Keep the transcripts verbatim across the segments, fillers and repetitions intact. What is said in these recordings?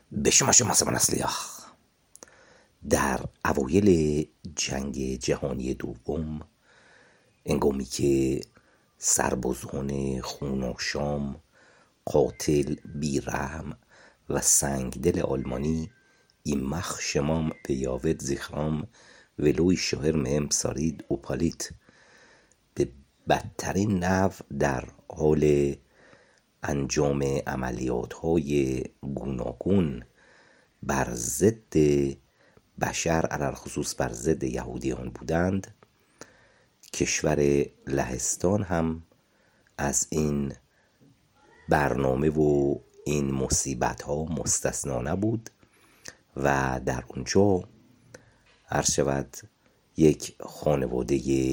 به شما شما سمان اصلیخ. در اوایل جنگ جهانی دوم، انگامی که سربازان خوناشام، قاتل، بیرحم و سنگدل آلمانی ایمخ شمام به یاوت زیخرام ولوی شهر مهم سارید و پالیت به بدترین نحو در حال انجام عملیات های گوناگون بر ضد بشر، علل خصوص بر ضد یهودیان بودند، کشور لهستان هم از این برنامه و این مصیبت ها مستثنا نبود و در اونجا عرض شود یک خانواده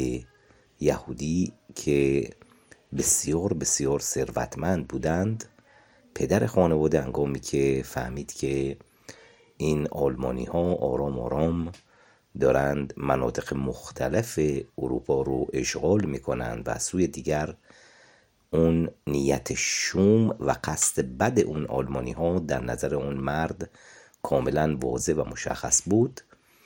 یهودی که بسیار بسیار ثروتمند بودند، پدر خانواده هنگامی که فهمید که این آلمانی ها آرام آرام دارند مناطق مختلف اروپا رو اشغال میکنند و سوی دیگر اون نیت شوم و قصد بد اون آلمانی ها در نظر اون مرد کاملا واضح و مشخص بود،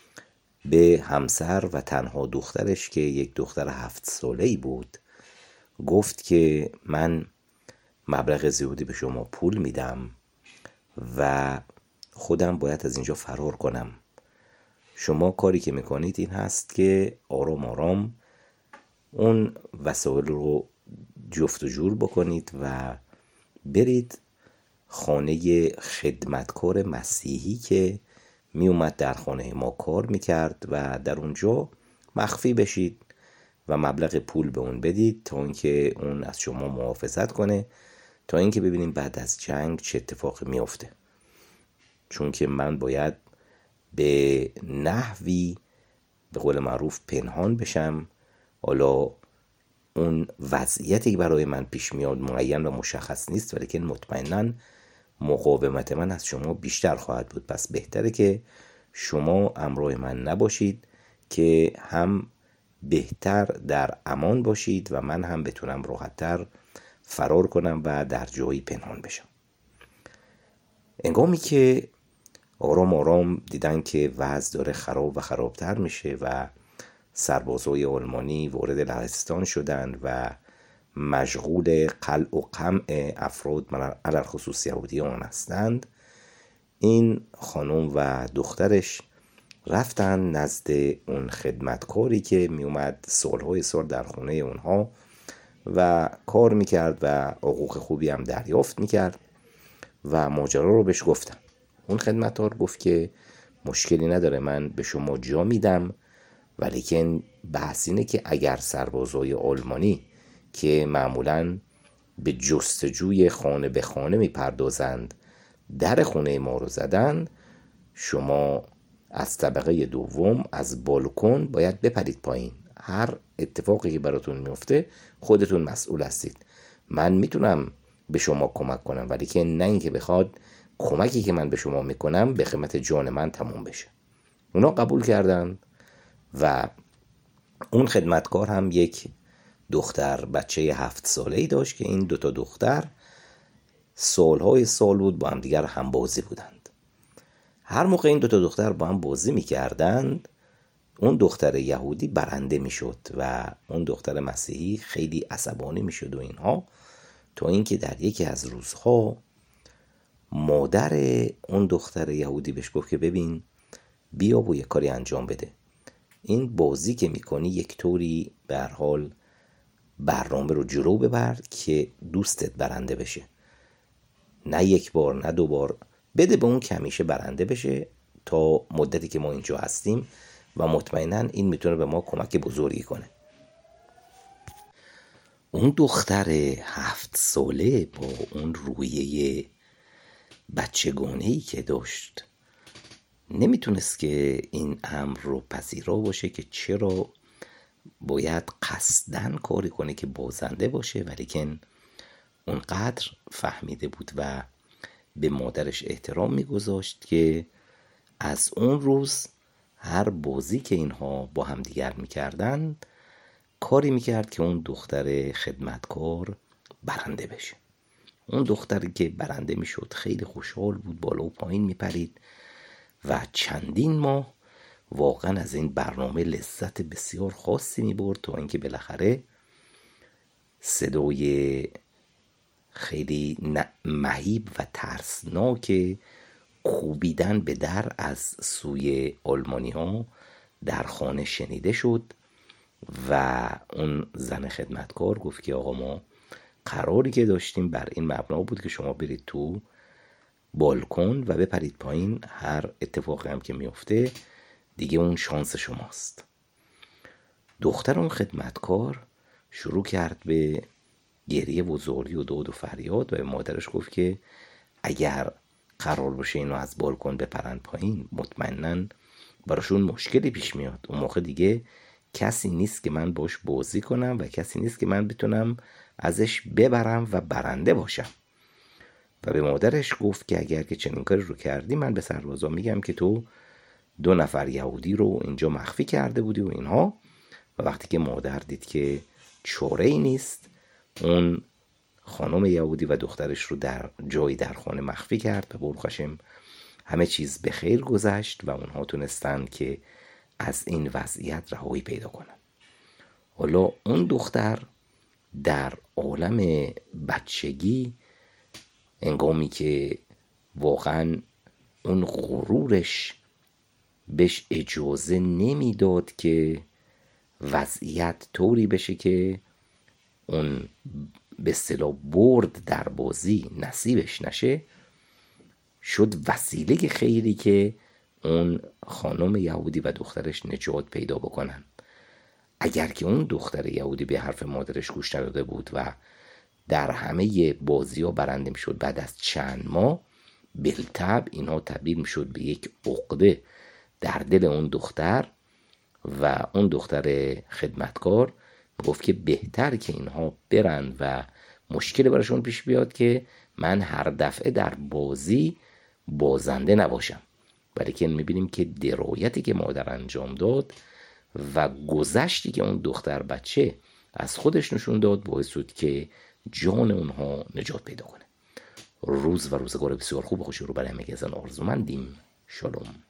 به همسر و تنها دخترش که یک دختر هفت ساله‌ای بود گفت که من مبلغ زیادی به شما پول میدم و خودم باید از اینجا فرار کنم. شما کاری که میکنید این هست که آرام آرام اون وسایل رو جفت و جور بکنید و برید خانه خدمتکار مسیحی که می اومد در خانه ما کار میکرد و در اونجا مخفی بشید و مبلغ پول به اون بدید تا اینکه اون از شما محافظت کنه، تا اینکه ببینیم بعد از جنگ چه اتفاقی میفته. چون که من باید به نحوی به قول معروف پنهان بشم، حالا اون وضعیتی که برای من پیش میاد معین و مشخص نیست، ولیکن مطمئناً مقاومت من از شما بیشتر خواهد بود. پس بهتره که شما همراه من نباشید که هم بهتر در امان باشید و من هم بتونم راحت‌تر فرار کنم و در جایی پنهان بشم. انگامی که آرام آرام دیدن که وضع داره خراب و خرابتر میشه و سربازای آلمانی وارد لهستان شدند و مشغول قلع و قمع افراد علل خصوص یهودیان هستند، این خانم و دخترش رفتن نزد اون خدمتکاری که می اومد سالهای سال در خونه اونها و کار میکرد و حقوق خوبی هم دریافت میکرد و ماجرا رو بهش گفتن. اون خدمتکار گفت که مشکلی نداره، من به شما جا میدم، ولیکن بحث اینه که اگر سربازای آلمانی که معمولاً به جستجوی خانه به خانه میپردازند در خونه ما رو زدن، شما از طبقه دوم از بالکن باید بپرید پایین. هر اتفاقی که براتون میفته خودتون مسئول هستید. من میتونم به شما کمک کنم، ولی که نه اینکه بخواد کمکی که من به شما میکنم به قیمت جان من تموم بشه. اونا قبول کردن و اون خدمتکار هم یک دختر بچه هفت ساله‌ای داشت که این دوتا دختر سالهای سال بود با هم دیگر هم بازی بودند. هر موقع این دوتا دختر با هم بازی میکردند اون دختر یهودی برنده میشد و اون دختر مسیحی خیلی عصبانی میشد و اینها، تا اینکه در یکی از روزها مادر اون دختر یهودی بهش گفت که ببین بیا و یک کاری انجام بده، این بازی که میکنی یک طوری به هر حال برنامه رو جلو ببر که دوستت برنده بشه، نه یک بار نه دو بار، بده به اون که همیشه برنده بشه تا مدتی که ما اینجا هستیم و مطمئناً این میتونه به ما کمک بزرگی کنه. اون دختر هفت ساله با اون رویه بچگانه‌ای که داشت نمیتونست که این امر رو پذیرا باشه که چرا باید قصدن کاری کنه که بازنده باشه، ولیکن اونقدر فهمیده بود و به مادرش احترام میگذاشت که از اون روز هر بازی که اینها با هم دیگر میکردن کاری میکرد که اون دختر خدمتکار برنده بشه. اون دختری که برنده میشد خیلی خوشحال بود، بالا و پایین میپرید و چندین ماه واقعا از این برنامه لذت بسیار خاصی میبرد، تا اینکه بالاخره صدای خیلی مهیب و ترسناک کوبیدن به در از سوی آلمانی ها در خانه شنیده شد و اون زن خدمتکار گفت که آقا ما قراری که داشتیم بر این مبنا بود که شما برید تو بالکن و بپرید پایین، هر اتفاقی هم که میفته دیگه اون شانس شماست. دختر اون خدمتکار شروع کرد به گریه و زاری و داد و فریاد و به مادرش گفت که اگر قرار باشه اینو از بالکن بپرن پایین مطمئناً براشون مشکلی پیش میاد، اون موقع دیگه کسی نیست که من باش بازی کنم و کسی نیست که من بتونم ازش ببرم و برنده باشم. و به مادرش گفت که اگر که چنین کاری رو کردی من به سربازا میگم که تو دو نفر یهودی رو اینجا مخفی کرده بودی و اینها. و وقتی که مادر دید که چاره ای نیست، اون خانم یهودی و دخترش رو در جایی در خانه مخفی کرد و برخشم همه چیز به خیر گذشت و اونها تونستن که از این وضعیت رهایی پیدا کنن. حالا اون دختر در عالم بچگی انگامی که واقعا اون غرورش بهش اجازه نمیداد که وضعیت طوری بشه که اون به اصطلاح برد در بازی نصیبش نشه، شد وسیله خیری که اون خانم یهودی و دخترش نجات پیدا بکنن. اگر که اون دختر یهودی به حرف مادرش گوش نداده بود و در همه بازی ها برنده می شد، بعد از چند ماه بالطبع اینها تبدیل می شد به یک عقده در دل اون دختر و اون دختر خدمتکار گفت که بهتر که اینها برن و مشکل براشون پیش بیاد که من هر دفعه در بازی بازنده نباشم. ولی که میبینیم که درایتی که مادر انجام داد و گذشتی که اون دختر بچه از خودش نشون داد باعث شد که جان اونها نجات پیدا کنه. روز و روزگار بسیار خوب و خوشی رو برای همه گزن آرزومندیم. شالوم.